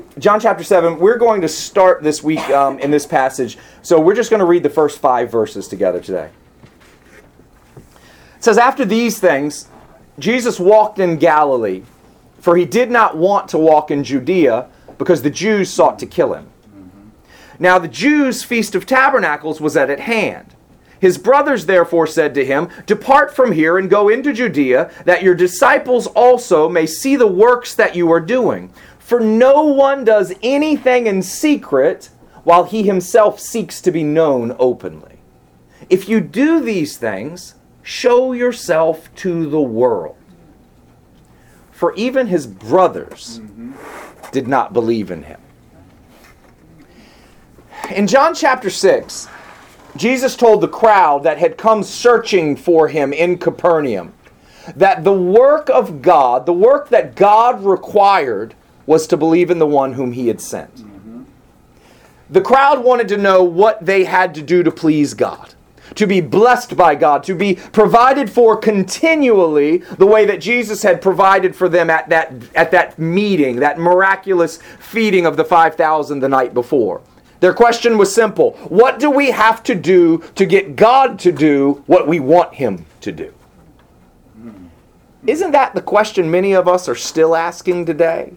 John chapter 7, we're going to start this week in this passage. So we're just going to read the first 5 verses together today. It says, "After these things, Jesus walked in Galilee, for he did not want to walk in Judea, because the Jews sought to kill him. Now the Jews' feast of tabernacles was at hand. His brothers therefore said to him, 'Depart from here and go into Judea, that your disciples also may see the works that you are doing. For no one does anything in secret, while he himself seeks to be known openly. If you do these things, show yourself to the world.' For even his brothers did not believe in him." In John chapter 6, Jesus told the crowd that had come searching for him in Capernaum that the work of God, the work that God required, was to believe in the one whom he had sent. The crowd wanted to know what they had to do to please God, to be blessed by God, to be provided for continually the way that Jesus had provided for them at that meeting, that miraculous feeding of the 5,000 the night before. Their question was simple: what do we have to do to get God to do what we want him to do? Isn't that the question many of us are still asking today?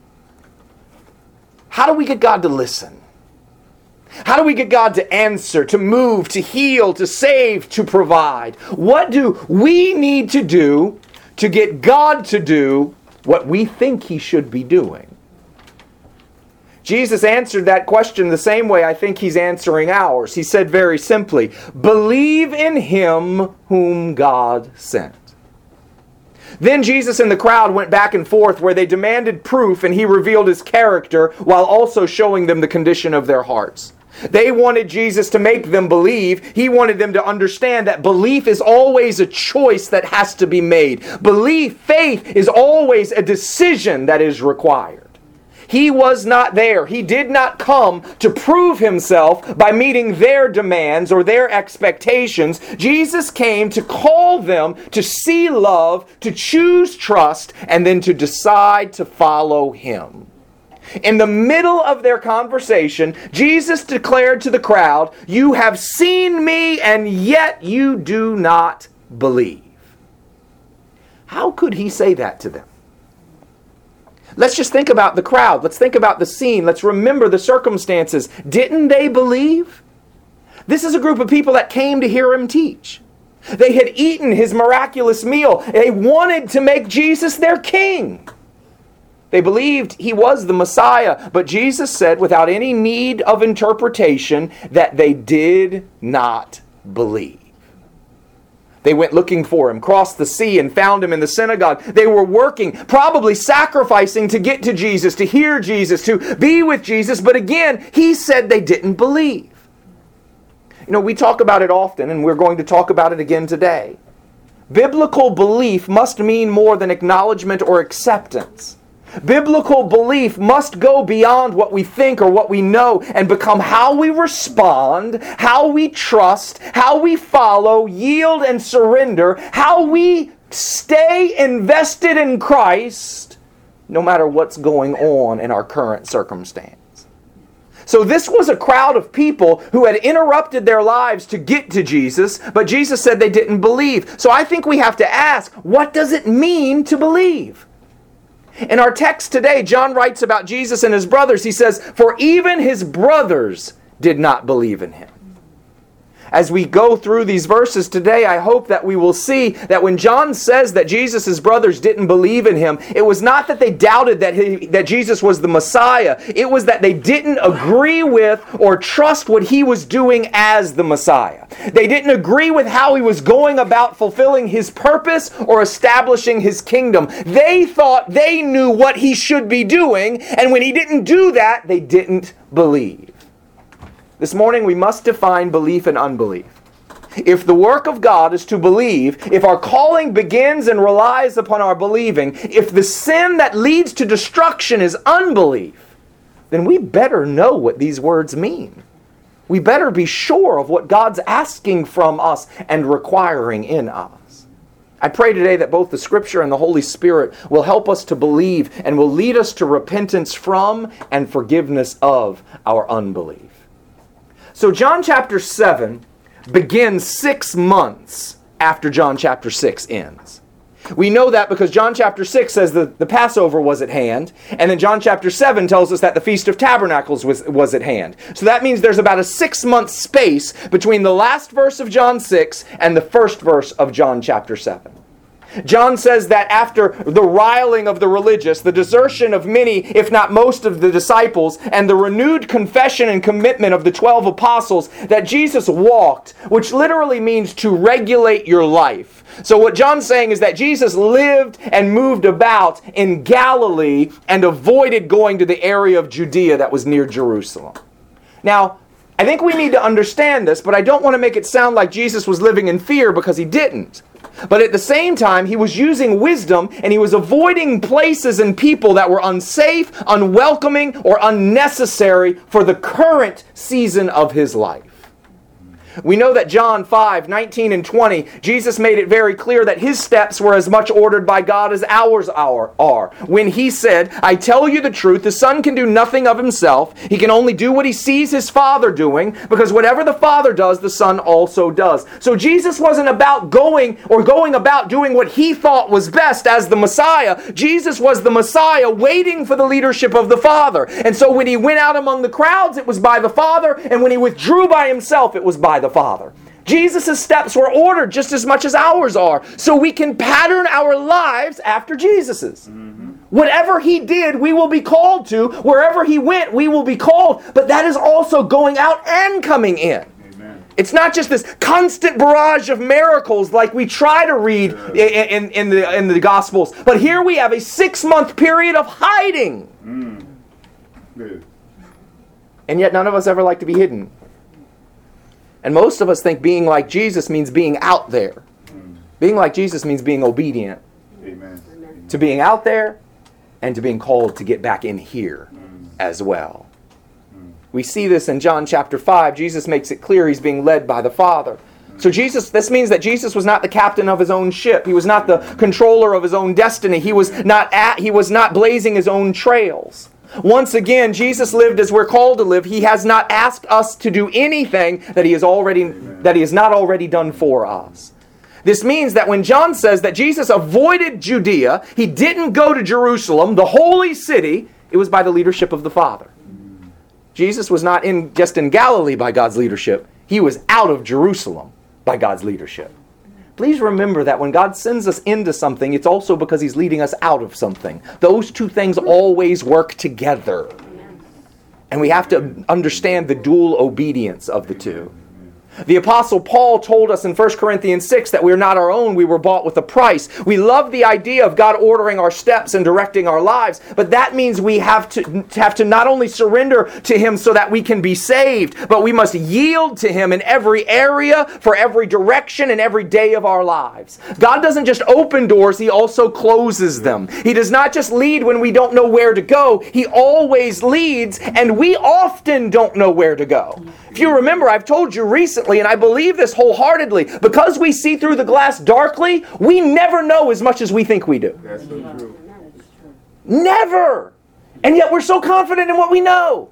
How do we get God to listen? How do we get God to answer, to move, to heal, to save, to provide? What do we need to do to get God to do what we think he should be doing? Jesus answered that question the same way I think he's answering ours. He said very simply, "Believe in him whom God sent." Then Jesus and the crowd went back and forth where they demanded proof, and he revealed his character while also showing them the condition of their hearts. They wanted Jesus to make them believe. He wanted them to understand that belief is always a choice that has to be made. Faith is always a decision that is required. He was not there. He did not come to prove himself by meeting their demands or their expectations. Jesus came to call them to see love, to choose trust, and then to decide to follow him. In the middle of their conversation, Jesus declared to the crowd, "You have seen me, and yet you do not believe." How could he say that to them? Let's just think about the crowd. Let's think about the scene. Let's remember the circumstances. Didn't they believe? This is a group of people that came to hear him teach. They had eaten his miraculous meal. They wanted to make Jesus their king. They believed he was the Messiah, but Jesus said without any need of interpretation that they did not believe. They went looking for him, crossed the sea, and found him in the synagogue. They were working, probably sacrificing to get to Jesus, to hear Jesus, to be with Jesus. But again, he said they didn't believe. You know, we talk about it often, and we're going to talk about it again today. Biblical belief must mean more than acknowledgement or acceptance. Biblical belief must go beyond what we think or what we know and become how we respond, how we trust, how we follow, yield and surrender, how we stay invested in Christ no matter what's going on in our current circumstance. So this was a crowd of people who had interrupted their lives to get to Jesus, but Jesus said they didn't believe. So I think we have to ask, what does it mean to believe? In our text today, John writes about Jesus and his brothers. He says, "For even his brothers did not believe in him." As we go through these verses today, I hope that we will see that when John says that Jesus' brothers didn't believe in him, it was not that they doubted that Jesus was the Messiah. It was that they didn't agree with or trust what he was doing as the Messiah. They didn't agree with how he was going about fulfilling his purpose or establishing his kingdom. They thought they knew what he should be doing, and when he didn't do that, they didn't believe. This morning we must define belief and unbelief. If the work of God is to believe, if our calling begins and relies upon our believing, if the sin that leads to destruction is unbelief, then we better know what these words mean. We better be sure of what God's asking from us and requiring in us. I pray today that both the Scripture and the Holy Spirit will help us to believe and will lead us to repentance from and forgiveness of our unbelief. So John chapter 7 begins 6 months after John chapter 6 ends. We know that because John chapter 6 says the Passover was at hand, and then John chapter 7 tells us that the Feast of Tabernacles was at hand. So that means there's about a 6-month space between the last verse of John 6 and the first verse of John chapter 7. John says that after the riling of the religious, the desertion of many, if not most of the disciples, and the renewed confession and commitment of the 12 apostles, that Jesus walked, which literally means to regulate your life. So what John's saying is that Jesus lived and moved about in Galilee and avoided going to the area of Judea that was near Jerusalem. Now, I think we need to understand this, but I don't want to make it sound like Jesus was living in fear, because he didn't. But at the same time, he was using wisdom and he was avoiding places and people that were unsafe, unwelcoming, or unnecessary for the current season of his life. We know that John 5, 19 and 20, Jesus made it very clear that his steps were as much ordered by God as ours are. When he said, I tell you the truth, the Son can do nothing of himself. He can only do what he sees his Father doing, because whatever the Father does, the Son also does. So Jesus wasn't about going about doing what he thought was best as the Messiah. Jesus was the Messiah waiting for the leadership of the Father. And so when he went out among the crowds, it was by the Father, and when he withdrew by himself, it was by the Father. Jesus' steps were ordered just as much as ours are, so we can pattern our lives after Jesus's. Whatever he did, we will be called to. Wherever he went, we will be called. But that is also going out and coming in. Amen. It's not just this constant barrage of miracles like we try to read in the Gospels. But here we have a 6-month period of hiding. And yet none of us ever like to be hidden. And most of us think being like Jesus means being out there. Being like Jesus means being obedient. Amen. To being out there and to being called to get back in here as well. We see this in John chapter 5. Jesus makes it clear he's being led by the Father. So this means that Jesus was not the captain of his own ship. He was not the controller of his own destiny. He was not blazing his own trails. Once again, Jesus lived as we're called to live. He has not asked us to do anything that he has not already done for us. This means that when John says that Jesus avoided Judea, he didn't go to Jerusalem, the holy city, it was by the leadership of the Father. Jesus was not just in Galilee by God's leadership. He was out of Jerusalem by God's leadership. Please remember that when God sends us into something, it's also because he's leading us out of something. Those two things always work together. And we have to understand the dual obedience of the two. The Apostle Paul told us in 1 Corinthians 6 that we are not our own, we were bought with a price. We love the idea of God ordering our steps and directing our lives, but that means we have to not only surrender to him so that we can be saved, but we must yield to him in every area, for every direction, and every day of our lives. God doesn't just open doors, he also closes them. He does not just lead when we don't know where to go, he always leads, and we often don't know where to go. If you remember, I've told you recently, and I believe this wholeheartedly, because we see through the glass darkly, we never know as much as we think we do. That's so true. Never! And yet we're so confident in what we know.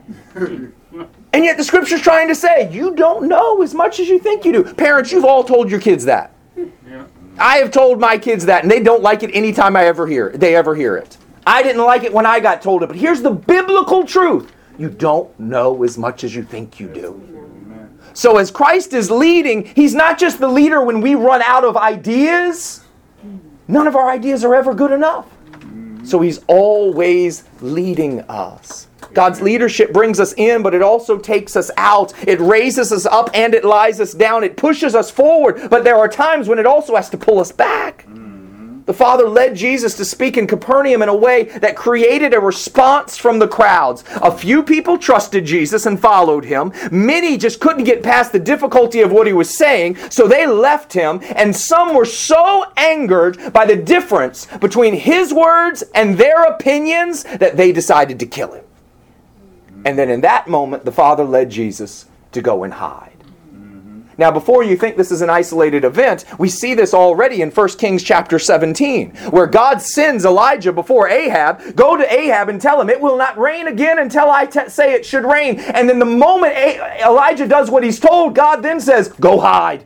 And yet the Scripture's trying to say, you don't know as much as you think you do. Parents, you've all told your kids that. I have told my kids that, and they don't like it anytime they ever hear it. I didn't like it when I got told it, but here's the biblical truth. You don't know as much as you think you do. So as Christ is leading, he's not just the leader when we run out of ideas. None of our ideas are ever good enough. So he's always leading us. God's leadership brings us in, but it also takes us out. It raises us up and it lies us down. It pushes us forward, but there are times when it also has to pull us back. The Father led Jesus to speak in Capernaum in a way that created a response from the crowds. A few people trusted Jesus and followed him. Many just couldn't get past the difficulty of what he was saying, so they left him. And some were so angered by the difference between his words and their opinions that they decided to kill him. And then in that moment, the Father led Jesus to go and hide. Now, before you think this is an isolated event, we see this already in 1 Kings chapter 17, where God sends Elijah before Ahab. Go to Ahab and tell him, it will not rain again until I say it should rain. And then the moment Elijah does what he's told, God then says, go hide.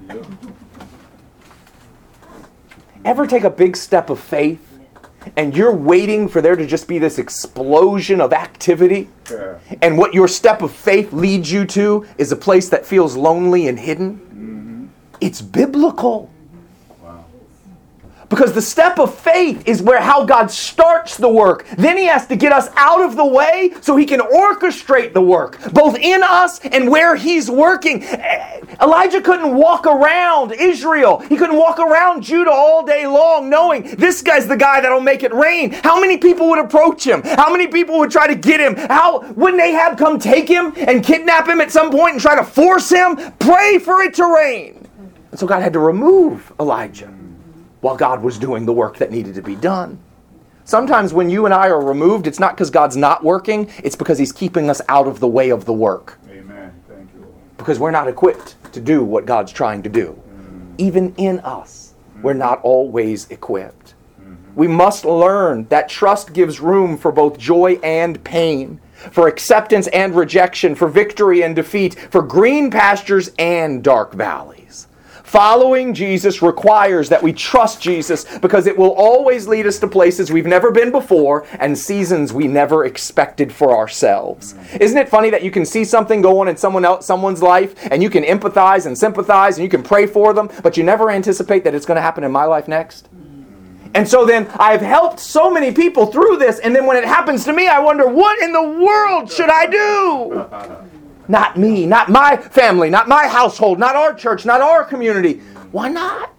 Ever take a big step of faith and you're waiting for there to just be this explosion of activity? Yeah. And what your step of faith leads you to is a place that feels lonely and hidden? Mm-hmm. It's biblical. Wow. Because the step of faith is how God starts the work. Then He has to get us out of the way so He can orchestrate the work, both in us and where He's working. Elijah couldn't walk around Israel. He couldn't walk around Judah all day long knowing this guy's the guy that'll make it rain. How many people would approach him? How many people would try to get him? Wouldn't Ahab come take him and kidnap him at some point and try to force him? Pray for it to rain. And so God had to remove Elijah while God was doing the work that needed to be done. Sometimes when you and I are removed, it's not because God's not working, it's because He's keeping us out of the way of the work. Amen. Thank you, Lord. Because we're not equipped to do what God's trying to do. Even in us, we're not always equipped. We must learn that trust gives room for both joy and pain, for acceptance and rejection, for victory and defeat, for green pastures and dark valleys. Following Jesus requires that we trust Jesus because it will always lead us to places we've never been before and seasons we never expected for ourselves. Isn't it funny that you can see something go on in someone's life and you can empathize and sympathize and you can pray for them, but you never anticipate that it's going to happen in my life next? And so then I've helped so many people through this, and then when it happens to me, I wonder, what in the world should I do? Not me, not my family, not my household, not our church, not our community. Why not?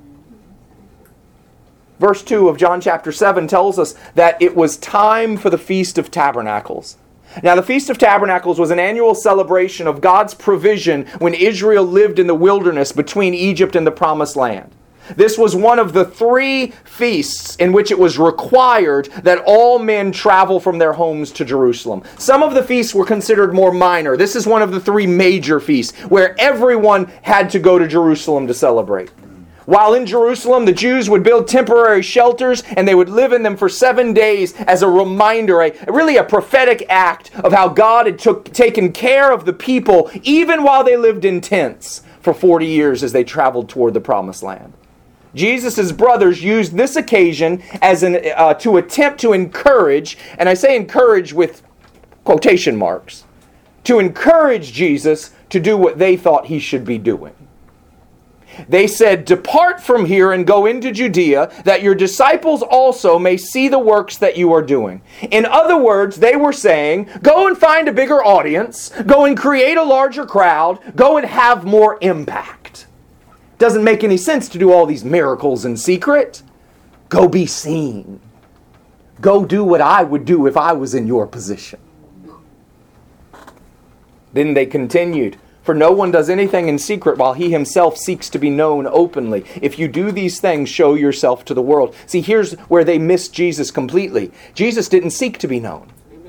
Verse 2 of John chapter 7 tells us that it was time for the Feast of Tabernacles. Now, the Feast of Tabernacles was an annual celebration of God's provision when Israel lived in the wilderness between Egypt and the Promised Land. This was one of the 3 feasts in which it was required that all men travel from their homes to Jerusalem. Some of the feasts were considered more minor. This is one of the 3 major feasts where everyone had to go to Jerusalem to celebrate. While in Jerusalem, the Jews would build temporary shelters and they would live in them for 7 days as a reminder, really a prophetic act of how God had taken care of the people even while they lived in tents for 40 years as they traveled toward the Promised Land. Jesus' brothers used this occasion as to attempt to encourage, and I say encourage with quotation marks, to encourage Jesus to do what they thought He should be doing. They said, "Depart from here and go into Judea, that your disciples also may see the works that you are doing." In other words, they were saying, go and find a bigger audience, go and create a larger crowd, go and have more impact. Doesn't make any sense to do all these miracles in secret. Go be seen. Go do what I would do if I was in your position. Then they continued, "For no one does anything in secret while he himself seeks to be known openly. If you do these things, show yourself to the world." See, here's where they missed Jesus completely. Jesus didn't seek to be known.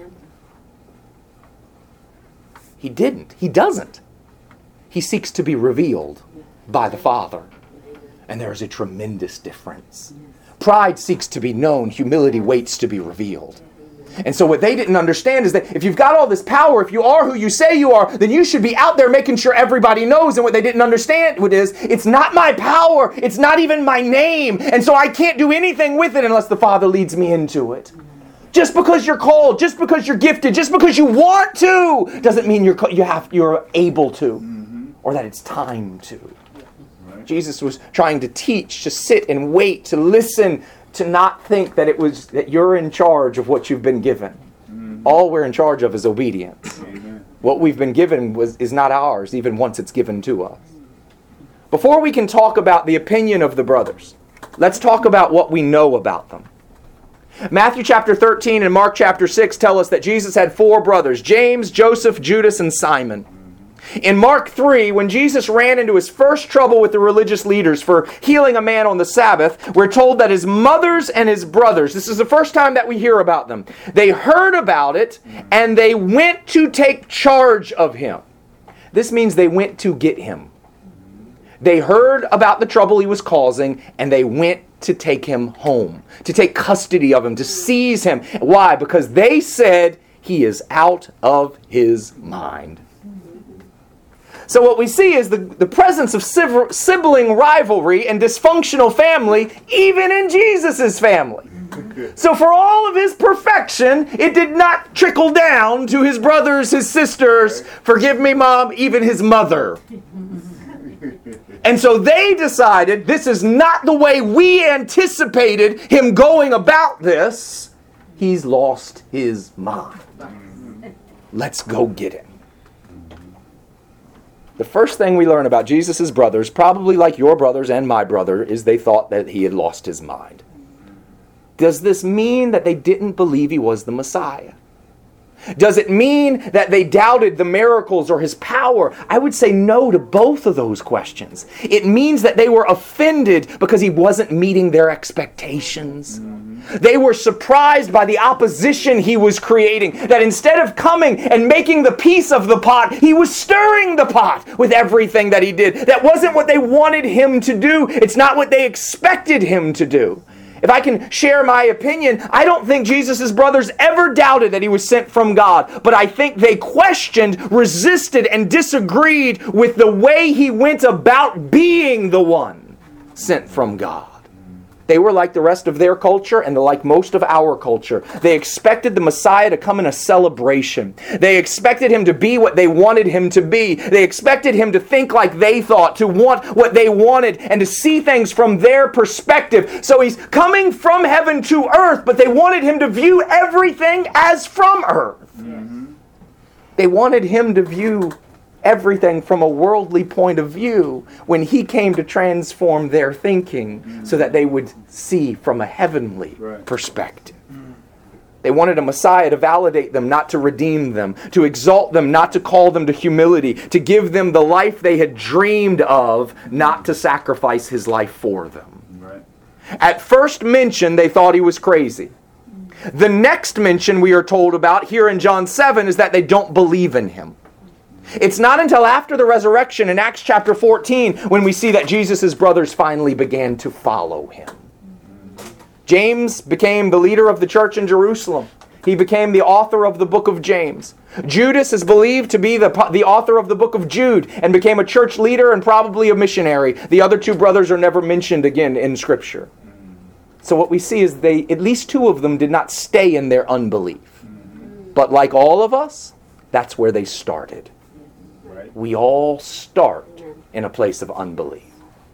He didn't. He doesn't. He seeks to be revealed by the Father. And there is a tremendous difference. Pride seeks to be known. Humility waits to be revealed. And so what they didn't understand is that if you've got all this power, if you are who you say you are, then you should be out there making sure everybody knows. And what they didn't understand is, it's not my power. It's not even my name. And so I can't do anything with it unless the Father leads me into it. Just because you're called, just because you're gifted, just because you want to, doesn't mean you're able to, or that it's time to. Jesus was trying to teach, to sit and wait, to listen, to not think that that you're in charge of what you've been given. All we're in charge of is obedience. Amen. What we've been given is not ours, even once it's given to us. Before we can talk about the opinion of the brothers, let's talk about what we know about them. Matthew chapter 13 and Mark chapter 6 tell us that Jesus had 4 brothers, James, Joseph, Judas, and Simon. In Mark 3, when Jesus ran into his first trouble with the religious leaders for healing a man on the Sabbath, we're told that his mothers and his brothers, this is the first time that we hear about them, they heard about it and they went to take charge of him. This means they went to get him. They heard about the trouble he was causing, and they went to take him home, to take custody of him, to seize him. Why? Because they said he is out of his mind. So what we see is the presence of sibling rivalry and dysfunctional family, even in Jesus' family. So for all of his perfection, it did not trickle down to his brothers, his sisters, forgive me, Mom, even his mother. And so they decided, this is not the way we anticipated him going about this. He's lost his mind. Let's go get him. The first thing we learn about Jesus' brothers, probably like your brothers and my brother, is they thought that he had lost his mind. Does this mean that they didn't believe he was the Messiah? Does it mean that they doubted the miracles or his power? I would say no to both of those questions. It means that they were offended because he wasn't meeting their expectations. They were surprised by the opposition he was creating. That instead of coming and making the piece of the pot, he was stirring the pot with everything that he did. That wasn't what they wanted him to do. It's not what they expected him to do. If I can share my opinion, I don't think Jesus' brothers ever doubted that he was sent from God. But I think they questioned, resisted, and disagreed with the way he went about being the one sent from God. They were like the rest of their culture and like most of our culture. They expected the Messiah to come in a celebration. They expected him to be what they wanted him to be. They expected him to think like they thought, to want what they wanted, and to see things from their perspective. So he's coming from heaven to earth, but they wanted him to view everything as from earth. Mm-hmm. They wanted him to view everything from a worldly point of view when he came to transform their thinking so that they would see from a heavenly perspective. They wanted a Messiah to validate them, not to redeem them, to exalt them, not to call them to humility, to give them the life they had dreamed of, not to sacrifice his life for them. Right. At first mention, they thought he was crazy. The next mention we are told about here in John 7 is that they don't believe in him. It's not until after the resurrection in Acts chapter 14 when we see that Jesus' brothers finally began to follow him. James became the leader of the church in Jerusalem. He became the author of the book of James. Judas is believed to be the author of the book of Jude and became a church leader and probably a missionary. The other two brothers are never mentioned again in Scripture. So what we see is at least two of them did not stay in their unbelief. But like all of us, that's where they started. We all start in a place of unbelief.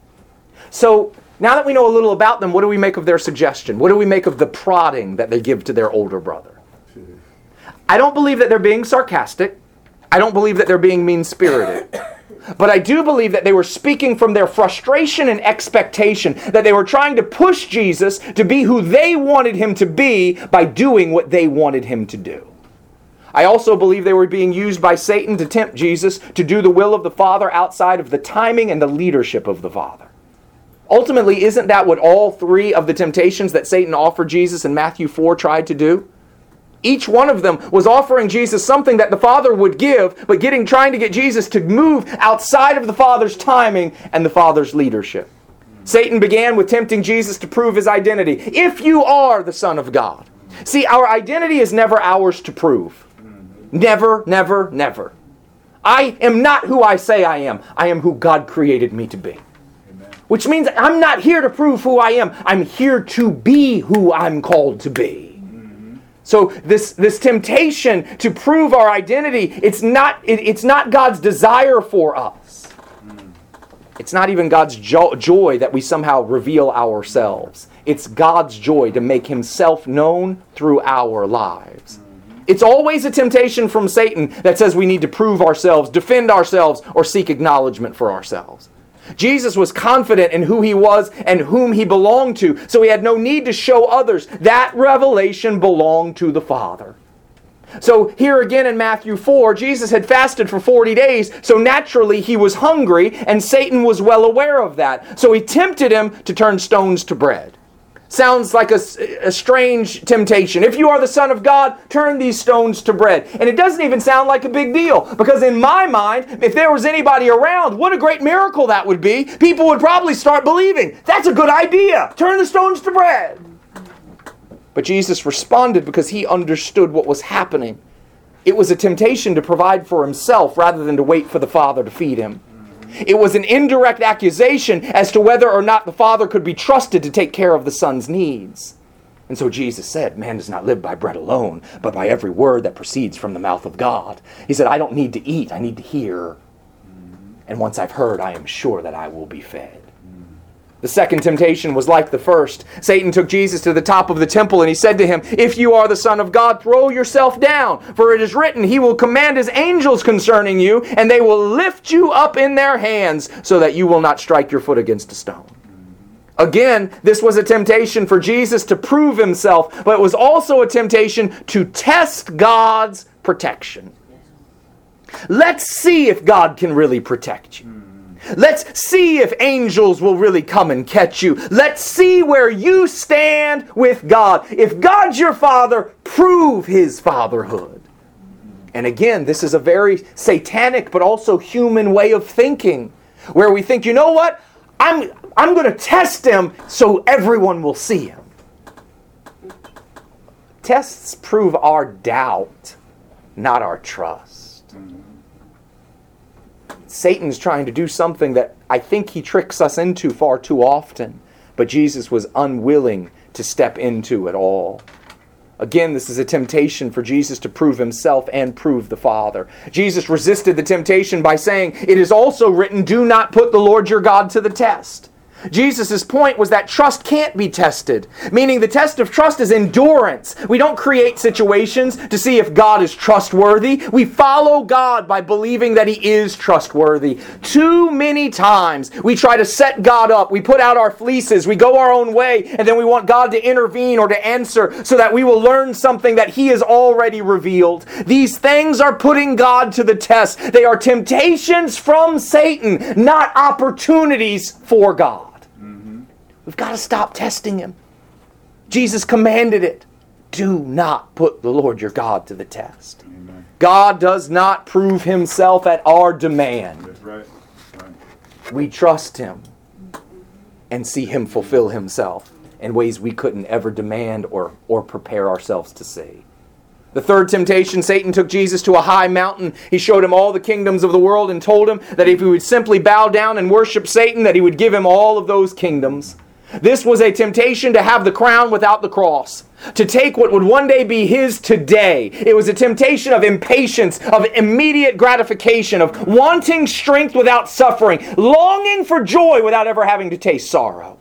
So, now that we know a little about them, what do we make of their suggestion? What do we make of the prodding that they give to their older brother? I don't believe that they're being sarcastic. I don't believe that they're being mean-spirited. But I do believe that they were speaking from their frustration and expectation, that they were trying to push Jesus to be who they wanted him to be by doing what they wanted him to do. I also believe they were being used by Satan to tempt Jesus to do the will of the Father outside of the timing and the leadership of the Father. Ultimately, isn't that what all three of the temptations that Satan offered Jesus in Matthew 4 tried to do? Each one of them was offering Jesus something that the Father would give, but trying to get Jesus to move outside of the Father's timing and the Father's leadership. Satan began with tempting Jesus to prove his identity. If you are the Son of God. See, our identity is never ours to prove. Never, never, never. I am not who I say I am. I am who God created me to be. Amen. Which means I'm not here to prove who I am. I'm here to be who I'm called to be. Mm-hmm. So this temptation to prove our identity, it's not God's desire for us. It's not even God's joy that we somehow reveal ourselves. It's God's joy to make himself known through our lives. It's always a temptation from Satan that says we need to prove ourselves, defend ourselves, or seek acknowledgement for ourselves. Jesus was confident in who he was and whom he belonged to, so he had no need to show others. That revelation belonged to the Father. So here again in Matthew 4, Jesus had fasted for 40 days, so naturally he was hungry, and Satan was well aware of that. So he tempted him to turn stones to bread. sounds like a strange temptation. If you are the Son of God, turn these stones to bread. And it doesn't even sound like a big deal, because in my mind, if there was anybody around, what a great miracle that would be. People would probably start believing, that's a good idea. Turn the stones to bread. But Jesus responded because he understood what was happening. It was a temptation to provide for himself rather than to wait for the Father to feed him. It was an indirect accusation as to whether or not the Father could be trusted to take care of the Son's needs. And so Jesus said, man does not live by bread alone, but by every word that proceeds from the mouth of God. He said, I don't need to eat, I need to hear. And once I've heard, I am sure that I will be fed. The second temptation was like the first. Satan took Jesus to the top of the temple and he said to him, if you are the Son of God, throw yourself down. For it is written, he will command his angels concerning you, and they will lift you up in their hands so that you will not strike your foot against a stone. Again, this was a temptation for Jesus to prove himself, but it was also a temptation to test God's protection. Let's see if God can really protect you. Let's see if angels will really come and catch you. Let's see where you stand with God. If God's your Father, prove his fatherhood. And again, this is a very satanic but also human way of thinking, where we think, you know what? I'm going to test him so everyone will see him. Tests prove our doubt, not our trust. Satan's trying to do something that I think he tricks us into far too often, but Jesus was unwilling to step into it all. Again, this is a temptation for Jesus to prove himself and prove the Father. Jesus resisted the temptation by saying, it is also written, do not put the Lord your God to the test. Jesus' point was that trust can't be tested, meaning the test of trust is endurance. We don't create situations to see if God is trustworthy. We follow God by believing that he is trustworthy. Too many times we try to set God up. We put out our fleeces. We go our own way, and then we want God to intervene or to answer so that we will learn something that he has already revealed. These things are putting God to the test. They are temptations from Satan, not opportunities for God. We've got to stop testing him. Jesus commanded it. Do not put the Lord your God to the test. Amen. God does not prove himself at our demand. That's right. We trust him and see him fulfill himself in ways we couldn't ever demand or prepare ourselves to see. The third temptation, Satan took Jesus to a high mountain. He showed him all the kingdoms of the world and told him that if he would simply bow down and worship Satan, that he would give him all of those kingdoms. This was a temptation to have the crown without the cross, to take what would one day be his today. It was a temptation of impatience, of immediate gratification, of wanting strength without suffering, longing for joy without ever having to taste sorrow.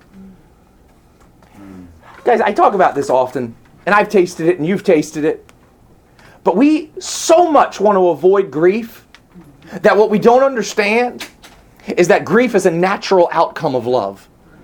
Guys, I talk about this often, and I've tasted it and you've tasted it. But we so much want to avoid grief that what we don't understand is that grief is a natural outcome of love.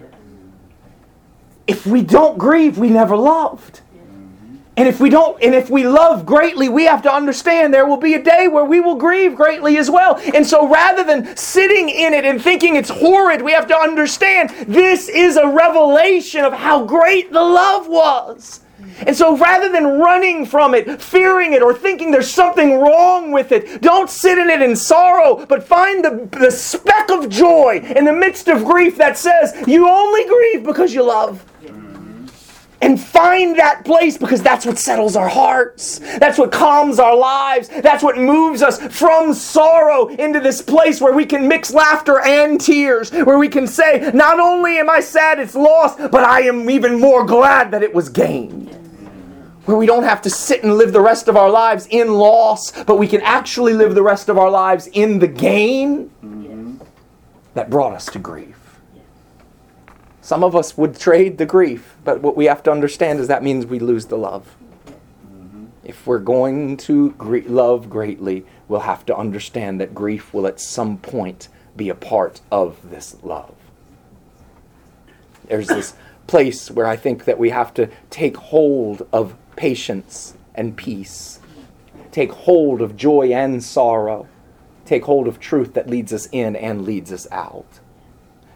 If we don't grieve, we never loved. And if we love greatly, we have to understand there will be a day where we will grieve greatly as well. And so rather than sitting in it and thinking it's horrid, we have to understand this is a revelation of how great the love was. And so rather than running from it, fearing it, or thinking there's something wrong with it, don't sit in it in sorrow, but find the speck of joy in the midst of grief that says you only grieve because you love. And find that place, because that's what settles our hearts. That's what calms our lives. That's what moves us from sorrow into this place where we can mix laughter and tears. Where we can say, not only am I sad it's lost, but I am even more glad that it was gained. Where we don't have to sit and live the rest of our lives in loss, but we can actually live the rest of our lives in the gain that brought us to grief. Some of us would trade the grief, but what we have to understand is that means we lose the love. If we're going to love greatly, we'll have to understand that grief will at some point be a part of this love. There's this place where I think that we have to take hold of patience and peace. Take hold of joy and sorrow. Take hold of truth that leads us in and leads us out.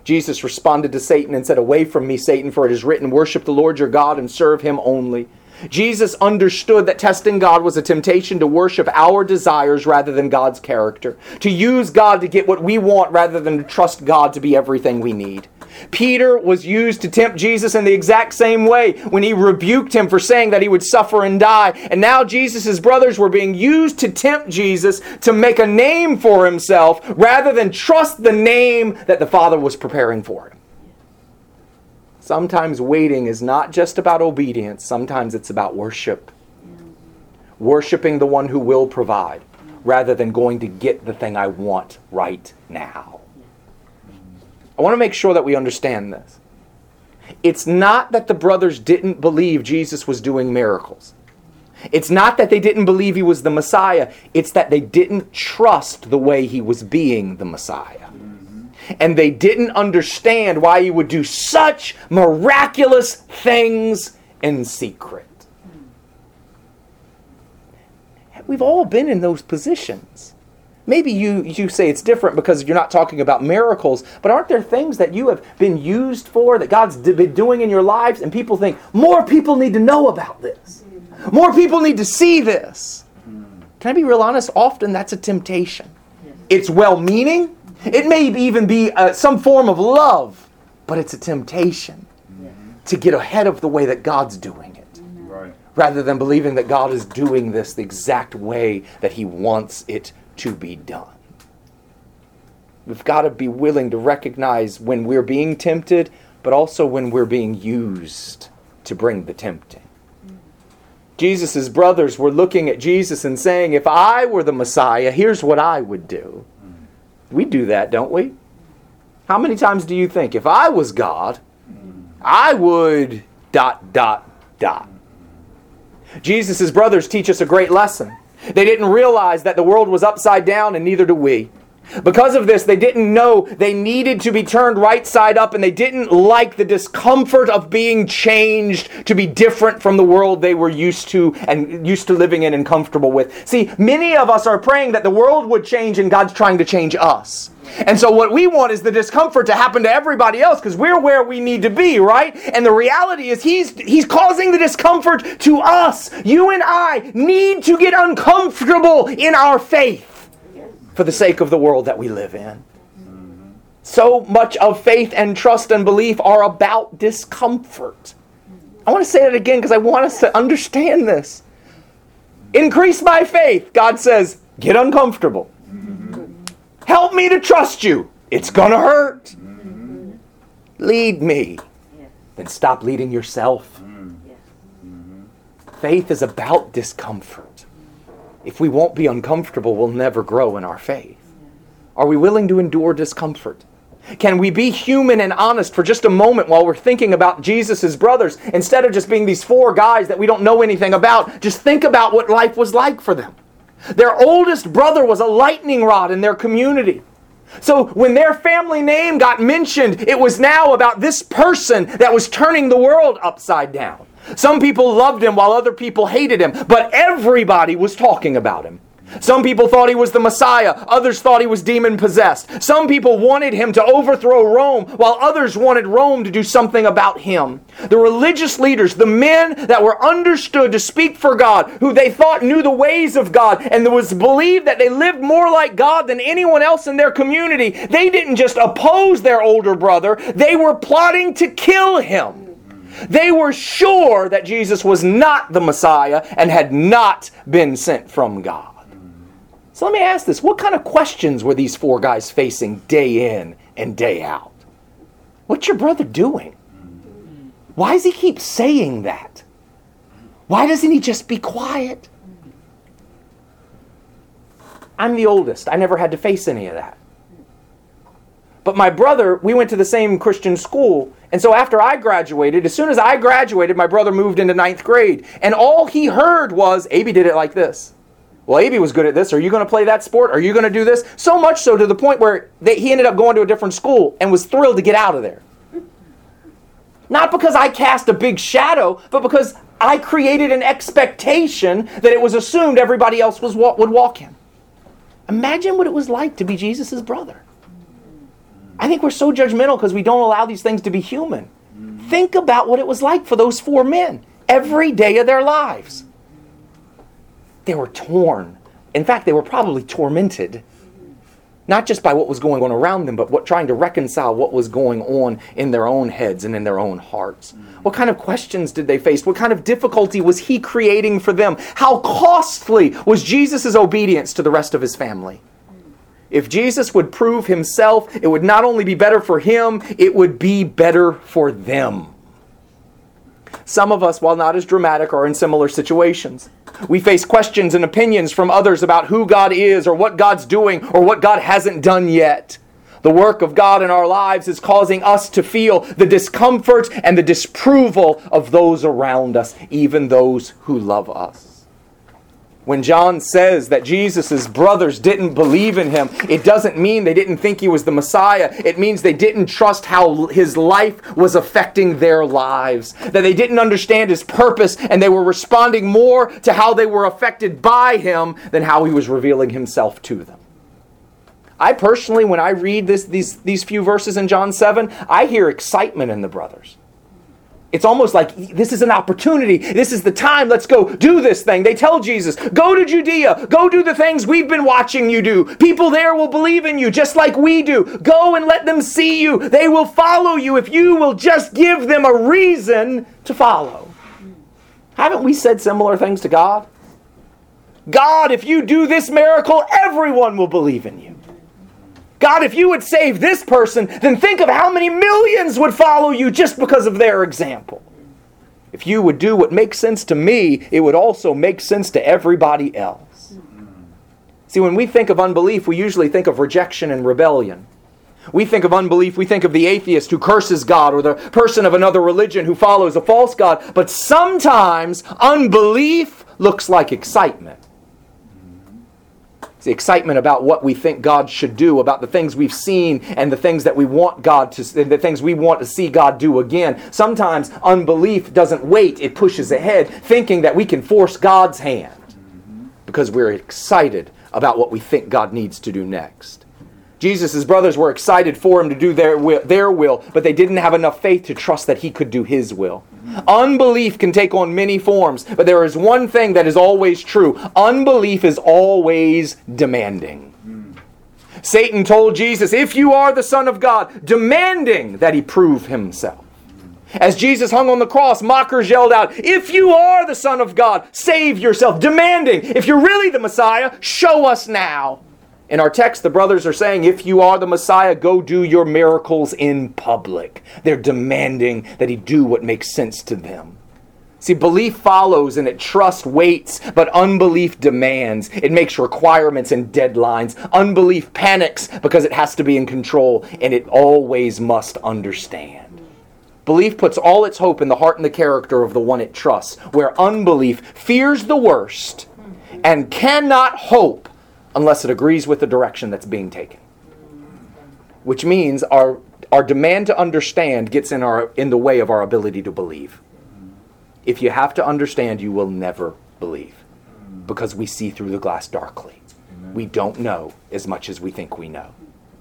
Jesus responded to Satan and said, "Away from me, Satan, for it is written, worship the Lord your God and serve him only." Jesus understood that testing God was a temptation to worship our desires rather than God's character, to use God to get what we want rather than to trust God to be everything we need. Peter was used to tempt Jesus in the exact same way when he rebuked him for saying that he would suffer and die. And now Jesus' brothers were being used to tempt Jesus to make a name for himself rather than trust the name that the Father was preparing for him. Sometimes waiting is not just about obedience. Sometimes it's about worship. Worshiping the one who will provide rather than going to get the thing I want right now. I want to make sure that we understand this. It's not that the brothers didn't believe Jesus was doing miracles. It's not that they didn't believe he was the Messiah. It's that they didn't trust the way he was being the Messiah. And they didn't understand why he would do such miraculous things in secret. We've all been in those positions. Maybe you say it's different because you're not talking about miracles, but aren't there things that you have been used for, that God's been doing in your lives, and people think, more people need to know about this. More people need to see this. Can I be real honest? Often that's a temptation. It's well-meaning. It may even be some form of love, but it's a temptation to get ahead of the way that God's doing it, rather than believing that God is doing this the exact way that he wants it to be done. We've got to be willing to recognize when we're being tempted, but also when we're being used to bring the tempting. Jesus' brothers were looking at Jesus and saying, if I were the Messiah, here's what I would do. We do that, don't we? How many times do you think, if I was God, I would ... Jesus' brothers teach us a great lesson. They didn't realize that the world was upside down, and neither do we. Because of this, they didn't know they needed to be turned right side up, and they didn't like the discomfort of being changed to be different from the world they were used to living in and comfortable with. See, many of us are praying that the world would change, and God's trying to change us. And so what we want is the discomfort to happen to everybody else because we're where we need to be, right? And the reality is he's causing the discomfort to us. You and I need to get uncomfortable in our faith for the sake of the world that we live in. So much of faith and trust and belief are about discomfort. I want to say that again because I want us to understand this. Increase my faith. God says, get uncomfortable. Help me to trust you. It's going to hurt. Lead me. Then stop leading yourself. Faith is about discomfort. If we won't be uncomfortable, we'll never grow in our faith. Are we willing to endure discomfort? Can we be human and honest for just a moment while we're thinking about Jesus' brothers? Instead of just being these four guys that we don't know anything about, just think about what life was like for them. Their oldest brother was a lightning rod in their community. So when their family name got mentioned, it was now about this person that was turning the world upside down. Some people loved him while other people hated him, but everybody was talking about him. Some people thought he was the Messiah. Others thought he was demon-possessed. Some people wanted him to overthrow Rome, while others wanted Rome to do something about him. The religious leaders, the men that were understood to speak for God, who they thought knew the ways of God, and it was believed that they lived more like God than anyone else in their community, they didn't just oppose their older brother, they were plotting to kill him. They were sure that Jesus was not the Messiah and had not been sent from God. So let me ask this. What kind of questions were these four guys facing day in and day out? What's your brother doing? Why does he keep saying that? Why doesn't he just be quiet? I'm the oldest. I never had to face any of that. But my brother, we went to the same Christian school. And so after I graduated, as soon as I graduated, my brother moved into 9th grade. And all he heard was, A.B. did it like this. Well, A.B. was good at this. Are you going to play that sport? Are you going to do this? So much so to the point where he ended up going to a different school and was thrilled to get out of there. Not because I cast a big shadow, but because I created an expectation that it was assumed everybody else would walk in. Imagine what it was like to be Jesus' brother. I think we're so judgmental because we don't allow these things to be human. Think about what it was like for those 4 men every day of their lives. They were torn. In fact, they were probably tormented. Not just by what was going on around them, but trying to reconcile what was going on in their own heads and in their own hearts. What kind of questions did they face? What kind of difficulty was he creating for them? How costly was Jesus' obedience to the rest of his family? If Jesus would prove himself, it would not only be better for him, it would be better for them. Some of us, while not as dramatic, are in similar situations. We face questions and opinions from others about who God is or what God's doing or what God hasn't done yet. The work of God in our lives is causing us to feel the discomfort and the disapproval of those around us, even those who love us. When John says that Jesus' brothers didn't believe in him, it doesn't mean they didn't think he was the Messiah. It means they didn't trust how his life was affecting their lives. That they didn't understand his purpose, and they were responding more to how they were affected by him than how he was revealing himself to them. I personally, when I read these few verses in John 7, I hear excitement in the brothers. It's almost like this is an opportunity. This is the time. Let's go do this thing. They tell Jesus, go to Judea. Go do the things we've been watching you do. People there will believe in you just like we do. Go and let them see you. They will follow you if you will just give them a reason to follow. Haven't we said similar things to God? God, if you do this miracle, everyone will believe in you. God, if you would save this person, then think of how many millions would follow you just because of their example. If you would do what makes sense to me, it would also make sense to everybody else. See, when we think of unbelief, we usually think of rejection and rebellion. We think of unbelief, we think of the atheist who curses God or the person of another religion who follows a false god. But sometimes unbelief looks like excitement. It's the excitement about what we think God should do, about the things we've seen and the things that we want God to, the things we want to see God do again. Sometimes unbelief doesn't wait, it pushes ahead, thinking that we can force God's hand because we're excited about what we think God needs to do next. Jesus' brothers were excited for him to do their will, but they didn't have enough faith to trust that he could do his will. Unbelief can take on many forms, but there is one thing that is always true. Unbelief is always demanding. Satan told Jesus, if you are the Son of God, demanding that he prove himself. As Jesus hung on the cross, mockers yelled out, if you are the Son of God, save yourself. Demanding, if you're really the Messiah, show us now. In our text, the brothers are saying, if you are the Messiah, go do your miracles in public. They're demanding that he do what makes sense to them. See, belief follows and trust waits, but unbelief demands. It makes requirements and deadlines. Unbelief panics because it has to be in control, and it always must understand. Belief puts all its hope in the heart and the character of the one it trusts, where unbelief fears the worst and cannot hope unless it agrees with the direction that's being taken. Which means our demand to understand gets in the way of our ability to believe. If you have to understand, you will never believe. Because we see through the glass darkly. We don't know as much as we think we know.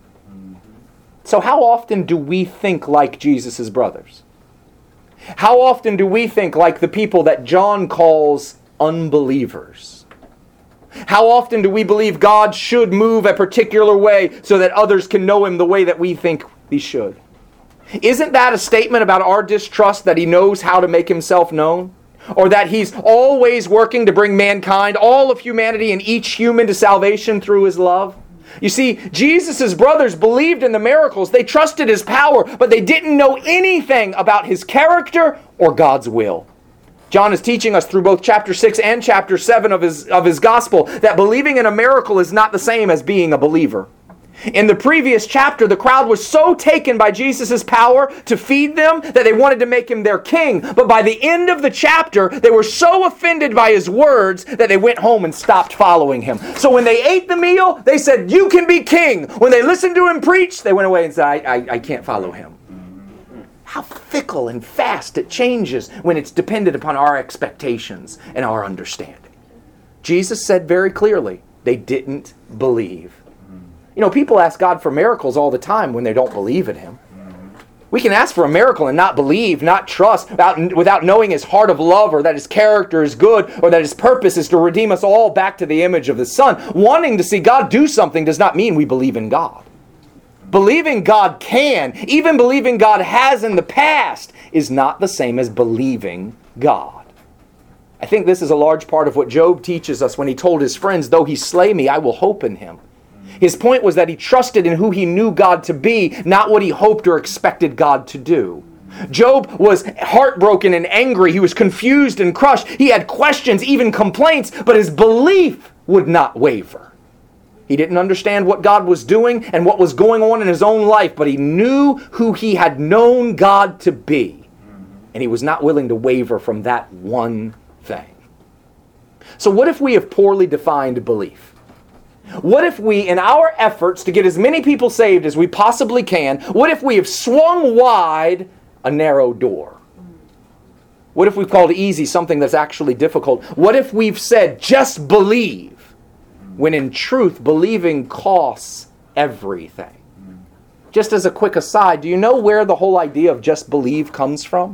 So how often do we think like Jesus' brothers? How often do we think like the people that John calls unbelievers? How often do we believe God should move a particular way so that others can know him the way that we think he should? Isn't that a statement about our distrust that he knows how to make himself known? Or that he's always working to bring mankind, all of humanity and each human to salvation through his love? You see, Jesus' brothers believed in the miracles. They trusted his power, but they didn't know anything about his character or God's will. John is teaching us through both chapter 6 and chapter 7 of his gospel that believing in a miracle is not the same as being a believer. In the previous chapter, the crowd was so taken by Jesus' power to feed them that they wanted to make him their king. But by the end of the chapter, they were so offended by his words that they went home and stopped following him. So when they ate the meal, they said, you can be king. When they listened to him preach, they went away and said, I can't follow him. How fickle and fast it changes when it's dependent upon our expectations and our understanding. Jesus said very clearly, they didn't believe. You know, people ask God for miracles all the time when they don't believe in Him. We can ask for a miracle and not believe, not trust, without knowing His heart of love, or that His character is good, or that His purpose is to redeem us all back to the image of the Son. Wanting to see God do something does not mean we believe in God. Believing God can, even believing God has in the past, is not the same as believing God. I think this is a large part of what Job teaches us when he told his friends, though he slay me, I will hope in him. His point was that he trusted in who he knew God to be, not what he hoped or expected God to do. Job was heartbroken and angry. He was confused and crushed. He had questions, even complaints, but his belief would not waver. He didn't understand what God was doing and what was going on in his own life, but he knew who he had known God to be. And he was not willing to waver from that one thing. So what if we have poorly defined belief? What if we, in our efforts to get as many people saved as we possibly can, what if we have swung wide a narrow door? What if we've called easy something that's actually difficult? What if we've said, just believe, when in truth, believing costs everything? Just as a quick aside, do you know where the whole idea of just believe comes from?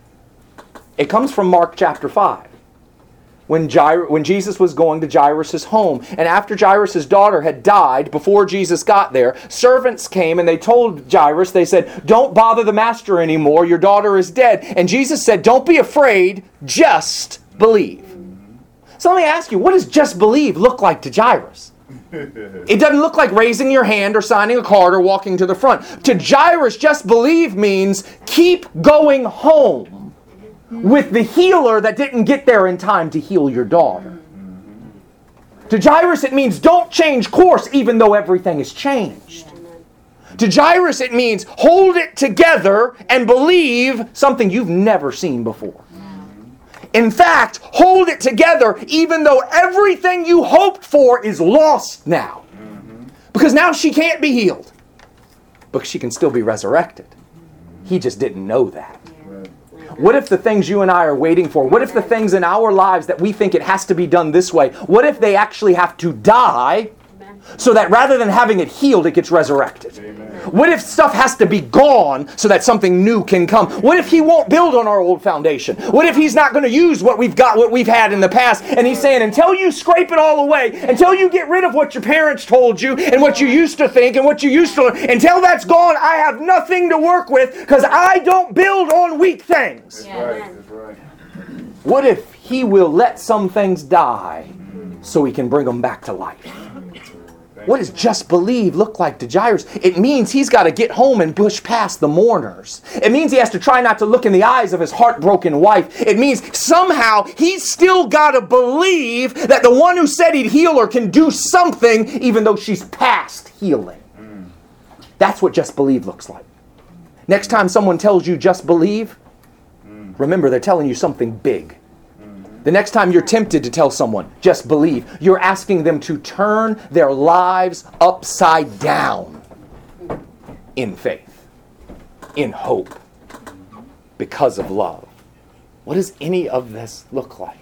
It comes from Mark chapter 5. When Jesus was going to Jairus' home, and after Jairus' daughter had died, before Jesus got there, servants came and they told Jairus, they said, don't bother the master anymore, your daughter is dead. And Jesus said, don't be afraid, just believe. So let me ask you, what does just believe look like to Jairus? It doesn't look like raising your hand or signing a card or walking to the front. To Jairus, just believe means keep going home with the healer that didn't get there in time to heal your daughter. To Jairus, it means don't change course even though everything has changed. To Jairus, it means hold it together and believe something you've never seen before. In fact, hold it together even though everything you hoped for is lost now. Because now she can't be healed. But she can still be resurrected. He just didn't know that. What if the things you and I are waiting for, what if the things in our lives that we think it has to be done this way, what if they actually have to die so that rather than having it healed, it gets resurrected? Amen. What if stuff has to be gone so that something new can come? What if He won't build on our old foundation? What if He's not going to use what we've got, what we've had in the past? And He's saying, until you scrape it all away, until you get rid of what your parents told you and what you used to think and what you used to learn, until that's gone, I have nothing to work with because I don't build on weak things. Yeah. That's right. What if He will let some things die so He can bring them back to life? What does just believe look like to Jairus? It means he's got to get home and push past the mourners. It means he has to try not to look in the eyes of his heartbroken wife. It means somehow he's still got to believe that the one who said he'd heal her can do something even though she's past healing. That's what just believe looks like. Next time someone tells you just believe, remember they're telling you something big. The next time you're tempted to tell someone, just believe, you're asking them to turn their lives upside down in faith, in hope, because of love. What does any of this look like?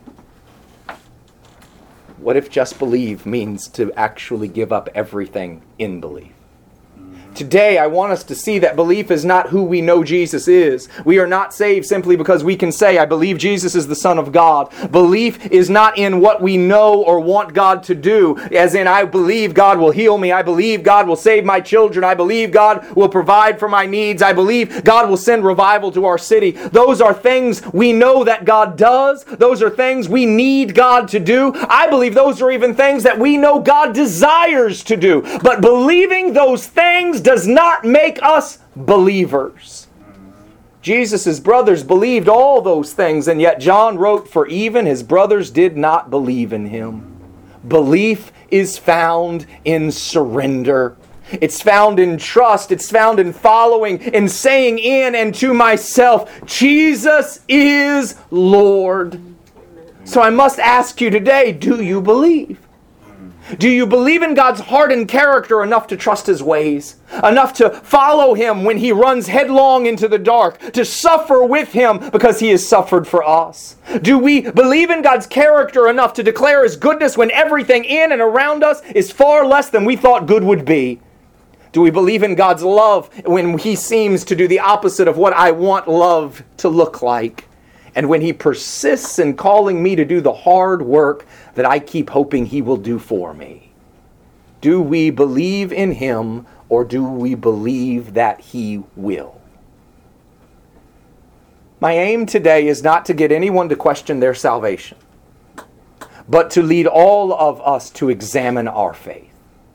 What if just believe means to actually give up everything in belief? Today, I want us to see that belief is not who we know Jesus is. We are not saved simply because we can say, I believe Jesus is the Son of God. Belief is not in what we know or want God to do, as in, I believe God will heal me. I believe God will save my children. I believe God will provide for my needs. I believe God will send revival to our city. Those are things we know that God does. Those are things we need God to do. I believe those are even things that we know God desires to do. But believing those things does not make us believers. Jesus' brothers believed all those things, and yet John wrote, for even his brothers did not believe in him. Belief is found in surrender. It's found in trust. It's found in following, in saying in and to myself, Jesus is Lord. So I must ask you today, do you believe? Do you believe in God's heart and character enough to trust His ways? Enough to follow Him when He runs headlong into the dark? To suffer with Him because He has suffered for us? Do we believe in God's character enough to declare His goodness when everything in and around us is far less than we thought good would be? Do we believe in God's love when He seems to do the opposite of what I want love to look like? And when He persists in calling me to do the hard work that I keep hoping He will do for me? Do we believe in Him, or do we believe that He will? My aim today is not to get anyone to question their salvation, but to lead all of us to examine our faith.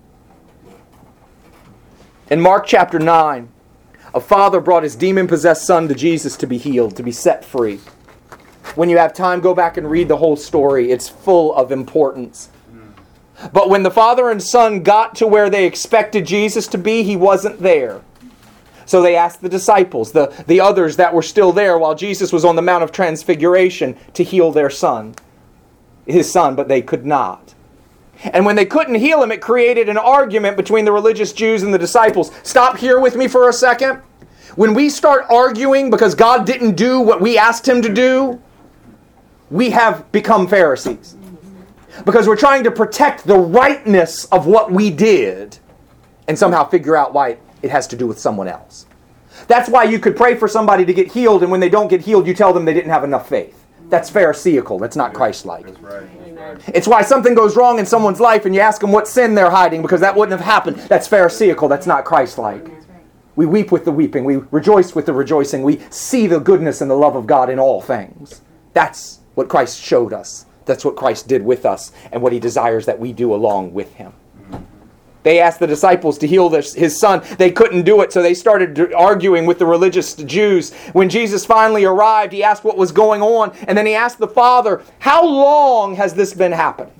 In Mark chapter 9, a father brought his demon-possessed son to Jesus to be healed, to be set free. When you have time, go back and read the whole story. It's full of importance. But when the father and son got to where they expected Jesus to be, He wasn't there. So they asked the disciples, the others that were still there while Jesus was on the Mount of Transfiguration, to heal their son, His son, but they could not. And when they couldn't heal Him, it created an argument between the religious Jews and the disciples. Stop here with me for a second. When we start arguing because God didn't do what we asked Him to do, we have become Pharisees. Because we're trying to protect the rightness of what we did and somehow figure out why it has to do with someone else. That's why you could pray for somebody to get healed, and when they don't get healed, you tell them they didn't have enough faith. That's Pharisaical. That's not Christ-like. That's right. It's why something goes wrong in someone's life and you ask them what sin they're hiding, because that wouldn't have happened. That's Pharisaical. That's not Christ-like. We weep with the weeping. We rejoice with the rejoicing. We see the goodness and the love of God in all things. That's what Christ showed us. That's what Christ did with us and what He desires that we do along with Him. They asked the disciples to heal His son. They couldn't do it, so they started arguing with the religious Jews. When Jesus finally arrived, He asked what was going on, and then He asked the Father, "How long has this been happening?"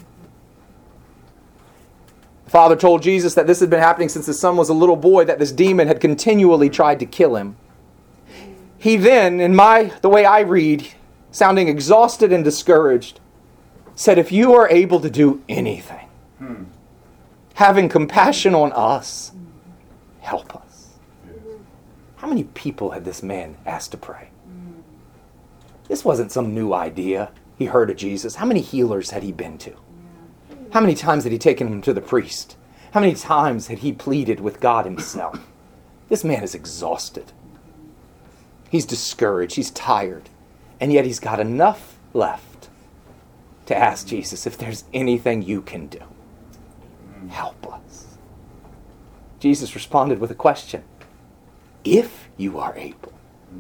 The Father told Jesus that this had been happening since the son was a little boy, that this demon had continually tried to kill him. He then, the way I read, sounding exhausted and discouraged, said, "If you are able to do anything, having compassion on us, help us." How many people had this man asked to pray? This wasn't some new idea he heard of Jesus. How many healers had he been to? How many times had he taken him to the priest? How many times had he pleaded with God Himself? This man is exhausted. He's discouraged. He's tired. And yet He's got enough left to ask Jesus, if there's anything you can do, help us. Jesus responded with a question. If you are able.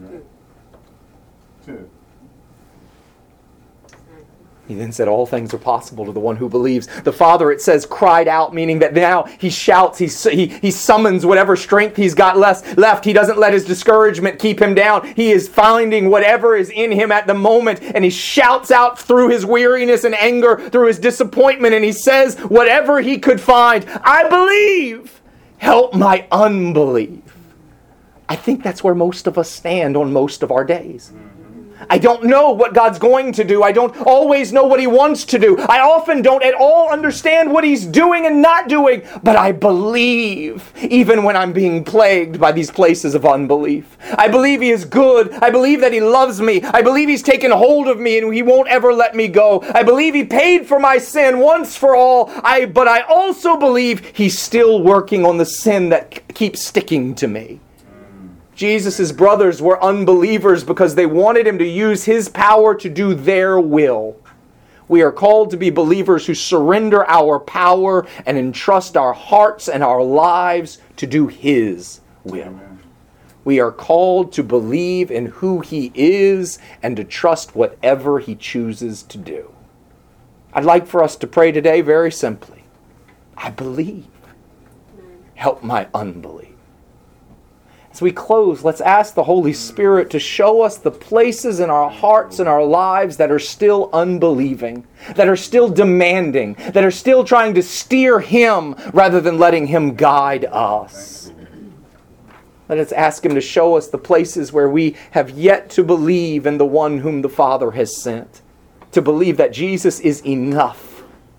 He then said, all things are possible to the one who believes. The Father, it says, cried out, meaning that now He shouts, he summons whatever strength he's got left. He doesn't let his discouragement keep him down. He is finding whatever is in him at the moment, and he shouts out through his weariness and anger, through his disappointment, and he says whatever he could find, "I believe, help my unbelief." I think that's where most of us stand on most of our days. I don't know what God's going to do. I don't always know what He wants to do. I often don't at all understand what He's doing and not doing. But I believe, even when I'm being plagued by these places of unbelief. I believe He is good. I believe that He loves me. I believe He's taken hold of me and He won't ever let me go. I believe He paid for my sin once for all. But I also believe He's still working on the sin that keeps sticking to me. Jesus' brothers were unbelievers because they wanted Him to use His power to do their will. We are called to be believers who surrender our power and entrust our hearts and our lives to do His will. Amen. We are called to believe in who He is and to trust whatever He chooses to do. I'd like for us to pray today very simply. I believe. Help my unbelief. As we close, let's ask the Holy Spirit to show us the places in our hearts and our lives that are still unbelieving, that are still demanding, that are still trying to steer Him rather than letting Him guide us. Let us ask Him to show us the places where we have yet to believe in the one whom the Father has sent, to believe that Jesus is enough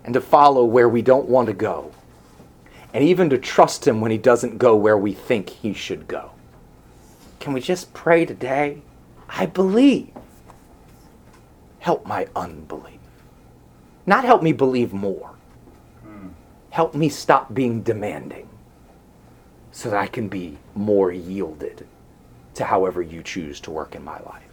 and to follow where we don't want to go, and even to trust him when he doesn't go where we think he should go. Can we just pray today? I believe. Help my unbelief. Not help me believe more. Help me stop being demanding so that I can be more yielded to however you choose to work in my life.